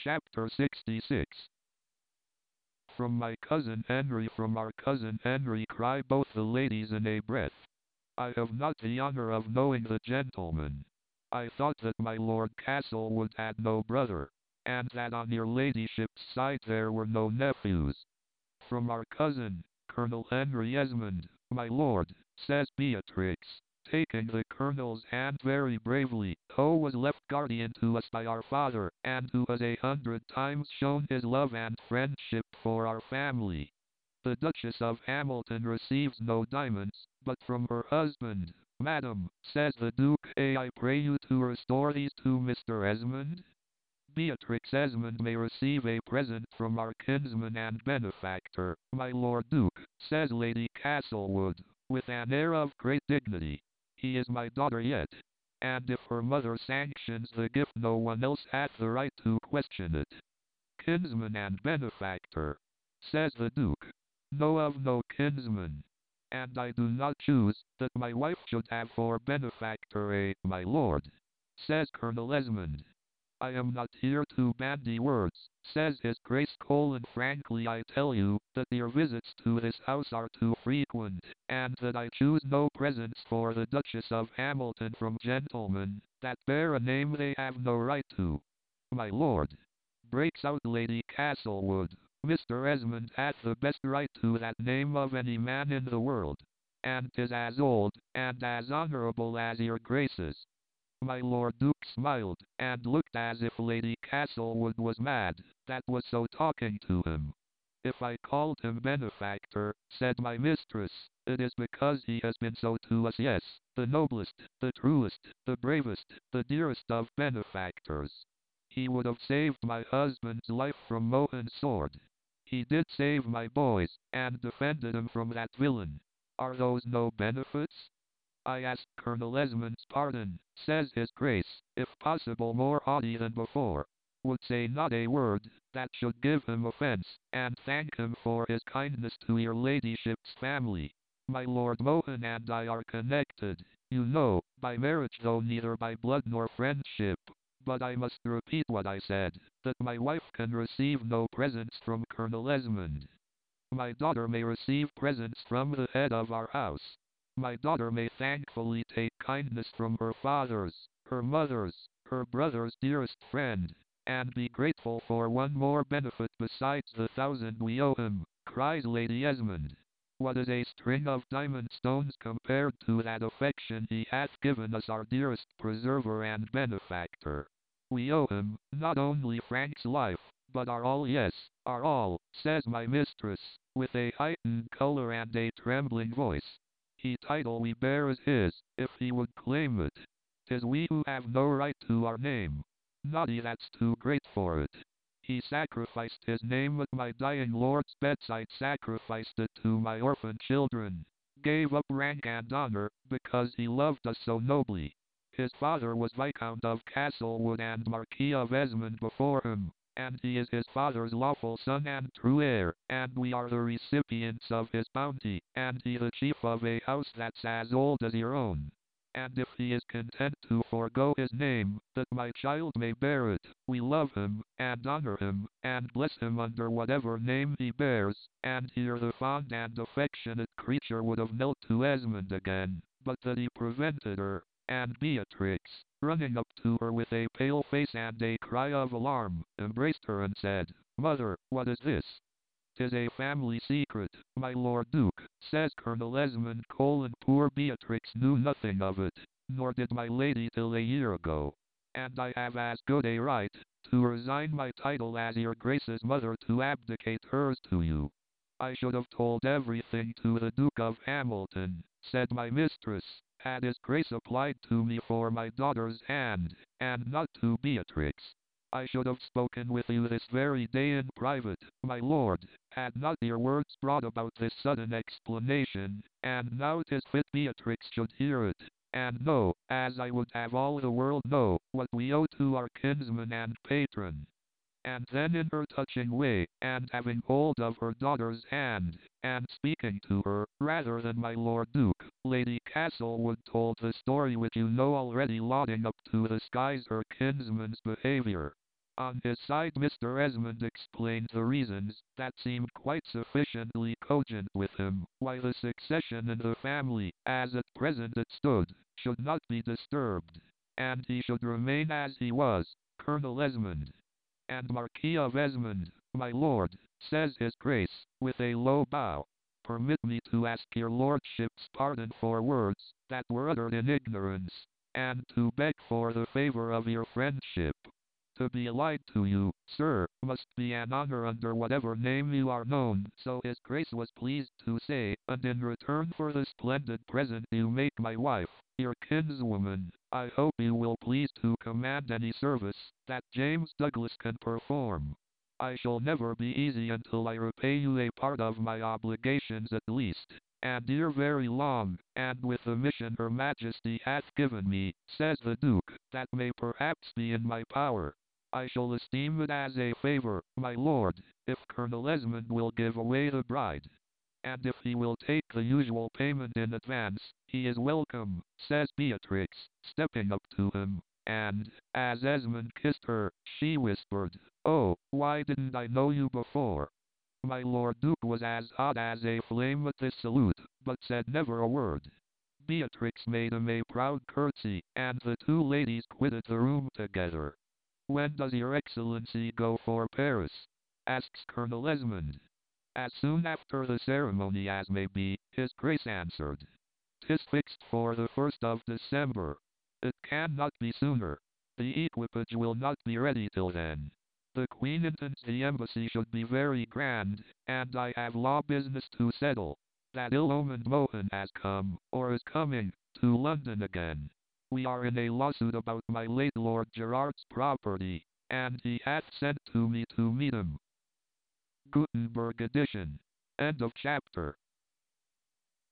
Chapter 66. From my cousin Henry, from our cousin Henry, cry both the ladies in a breath. I have not the honor of knowing the gentleman. I thought that my Lord Castlewood had no brother, and that on your ladyship's side there were no nephews. From our cousin, Colonel Henry Esmond, my lord, says Beatrix, taking the colonel's hand very bravely, who was left guardian to us by our father, and who has 100 times shown his love and friendship for our family. The Duchess of Hamilton receives no diamonds, but from her husband. Madam, says the Duke, I pray you to restore these to Mr. Esmond. Beatrix Esmond may receive a present from our kinsman and benefactor, my Lord Duke, says Lady Castlewood, with an air of great dignity. He is my daughter yet, and if her mother sanctions the gift no one else hath the right to question it. Kinsman and benefactor, says the Duke. Know of no kinsman, and I do not choose that my wife should have for benefactor my lord, says Colonel Esmond. I am not here to bandy words, says his Grace Colin. Frankly I tell you, that your visits to this house are too frequent, and that I choose no presents for the Duchess of Hamilton from gentlemen that bear a name they have no right to. My lord, breaks out Lady Castlewood, Mr. Esmond hath the best right to that name of any man in the world, and 'tis as old and as honourable as your Grace's. My Lord Duke smiled, and looked as if Lady Castlewood was mad, that was so talking to him. If I called him benefactor, said my mistress, it is because he has been so to us. Yes, the noblest, the truest, the bravest, the dearest of benefactors. He would have saved my husband's life from Mohun's sword. He did save my boy's, and defended him from that villain. Are those no benefits? I ask Colonel Esmond's pardon, says his Grace, if possible more haughty than before. Would say not a word that should give him offence, and thank him for his kindness to your ladyship's family. My Lord Mohun and I are connected, you know, by marriage, though neither by blood nor friendship. But I must repeat what I said, that my wife can receive no presents from Colonel Esmond. My daughter may receive presents from the head of our house. My daughter may thankfully take kindness from her father's, her mother's, her brother's dearest friend, and be grateful for one more benefit besides the 1,000 we owe him, cries Lady Esmond. What is a string of diamond stones compared to that affection he hath given us, our dearest preserver and benefactor? We owe him, not only Frank's life, but our all, yes, our all, says my mistress, with a heightened color and a trembling voice. The title we bear is his, if he would claim it. 'Tis we who have no right to our name. Not he that's too great for it. He sacrificed his name at my dying lord's bedside, sacrificed it to my orphan children, gave up rank and honor, because he loved us so nobly. His father was Viscount of Castlewood and Marquis of Esmond before him, and he is his father's lawful son and true heir, and we are the recipients of his bounty, and he the chief of a house that's as old as your own. And if he is content to forego his name, that my child may bear it, we love him, and honor him, and bless him under whatever name he bears. And here the fond and affectionate creature would have knelt to Esmond again, but that he prevented her, and Beatrix, running up to her with a pale face and a cry of alarm, embraced her and said, Mother, what is this? 'Tis a family secret, my Lord Duke, says Colonel Esmond Colin. Poor Beatrix knew nothing of it, nor did my lady till a year ago, and I have as good a right to resign my title as your Grace's mother to abdicate hers to you. I should have told everything to the Duke of Hamilton, said my mistress, had his Grace applied to me for my daughter's hand, and not to Beatrix. I should have spoken with you this very day in private, my lord, had not your words brought about this sudden explanation, and now 'tis fit Beatrix should hear it, and know, as I would have all the world know, what we owe to our kinsman and patron. And then in her touching way, and having hold of her daughter's hand, and speaking to her, rather than my Lord Duke, Lady Castlewood told the story which you know already, lauding up to the skies her kinsman's behaviour. On his side Mr. Esmond explained the reasons that seemed quite sufficiently cogent with him, why the succession in the family, as at present it stood, should not be disturbed, and he should remain as he was, Colonel Esmond. And Marquis of Esmond, my lord, says his Grace, with a low bow, permit me to ask your lordship's pardon for words that were uttered in ignorance, and to beg for the favour of your friendship. To be allied to you, sir, must be an honour under whatever name you are known, so his Grace was pleased to say, and in return for the splendid present you make my wife, your kinswoman, I hope you will please to command any service that James Douglas can perform. I shall never be easy until I repay you a part of my obligations at least. And ere very long, and with the mission her Majesty hath given me, says the Duke, that may perhaps be in my power. I shall esteem it as a favour, my lord, if Colonel Esmond will give away the bride. And if he will take the usual payment in advance, he is welcome, says Beatrix, stepping up to him, and, as Esmond kissed her, she whispered, "Oh, why didn't I know you before?" My Lord Duke was as hot as a flame at this salute, but said never a word. Beatrix made him a proud curtsy, and the two ladies quitted the room together. "When does your Excellency go for Paris?" asks Colonel Esmond. "As soon after the ceremony as may be," his Grace answered. "'Tis fixed for the 1st of December. It cannot be sooner. The equipage will not be ready till then. The Queen intends the embassy should be very grand, and I have law business to settle. That ill-omened Mohun has come, or is coming, to London again. We are in a lawsuit about my late Lord Gerard's property, and he hath sent to me to meet him." Gutenberg edition. End of chapter.